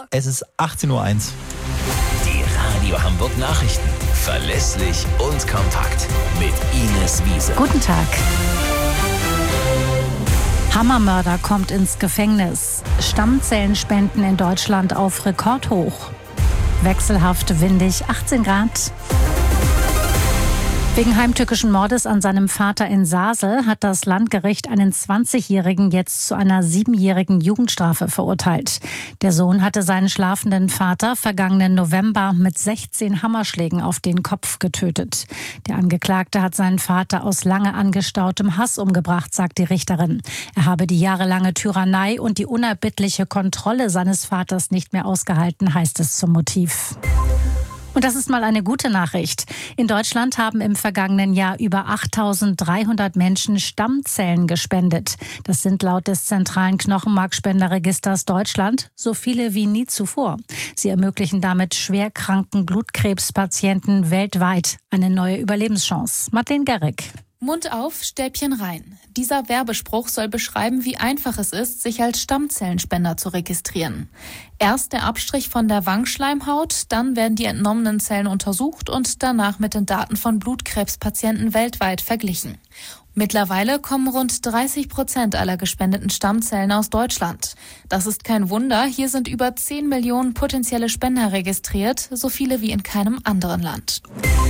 Es ist 18:01 Uhr. Die Radio Hamburg Nachrichten. Verlässlich und kompakt. Mit Ines Wiese. Guten Tag. Hammermörder kommt ins Gefängnis. Stammzellenspenden in Deutschland auf Rekordhoch. Wechselhaft windig, 18 Grad. Wegen heimtückischen Mordes an seinem Vater in Sasel hat das Landgericht einen 20-Jährigen jetzt zu einer 7-jährigen Jugendstrafe verurteilt. Der Sohn hatte seinen schlafenden Vater vergangenen November mit 16 Hammerschlägen auf den Kopf getötet. Der Angeklagte hat seinen Vater aus lange angestautem Hass umgebracht, sagt die Richterin. Er habe die jahrelange Tyrannei und die unerbittliche Kontrolle seines Vaters nicht mehr ausgehalten, heißt es zum Motiv. Und das ist mal eine gute Nachricht. In Deutschland haben im vergangenen Jahr über 8.300 Menschen Stammzellen gespendet. Das sind laut des zentralen Knochenmarkspenderregisters Deutschland so viele wie nie zuvor. Sie ermöglichen damit schwerkranken Blutkrebspatienten weltweit eine neue Überlebenschance. Madeleine Gerrig. Mund auf, Stäbchen rein. Dieser Werbespruch soll beschreiben, wie einfach es ist, sich als Stammzellenspender zu registrieren. Erst der Abstrich von der Wangenschleimhaut, dann werden die entnommenen Zellen untersucht und danach mit den Daten von Blutkrebspatienten weltweit verglichen. Mittlerweile kommen rund 30% aller gespendeten Stammzellen aus Deutschland. Das ist kein Wunder, hier sind über 10 Millionen potenzielle Spender registriert, so viele wie in keinem anderen Land.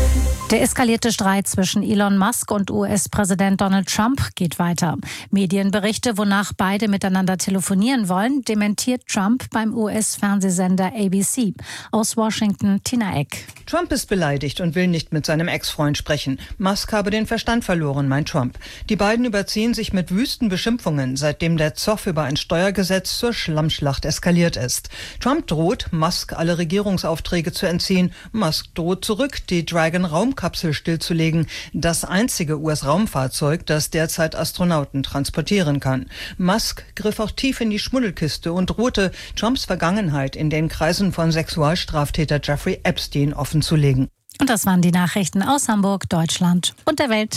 Der eskalierte Streit zwischen Elon Musk und US-Präsident Donald Trump geht weiter. Medienberichte, wonach beide miteinander telefonieren wollen, dementiert Trump beim US-Fernsehsender ABC. Aus Washington, Tina Eck. Trump ist beleidigt und will nicht mit seinem Ex-Freund sprechen. Musk habe den Verstand verloren, meint Trump. Die beiden überziehen sich mit wüsten Beschimpfungen, seitdem der Zoff über ein Steuergesetz zur Schlammschlacht eskaliert ist. Trump droht, Musk alle Regierungsaufträge zu entziehen. Musk droht zurück, die Dragon-Raumkapsel stillzulegen. Das einzige US-Raumfahrzeug, das derzeit Astronauten transportieren kann. Musk griff auch tief in die Schmuddelkiste und drohte, Trumps Vergangenheit in den Kreisen von Sexualstraftäter Jeffrey Epstein offenzulegen. Und das waren die Nachrichten aus Hamburg, Deutschland und der Welt.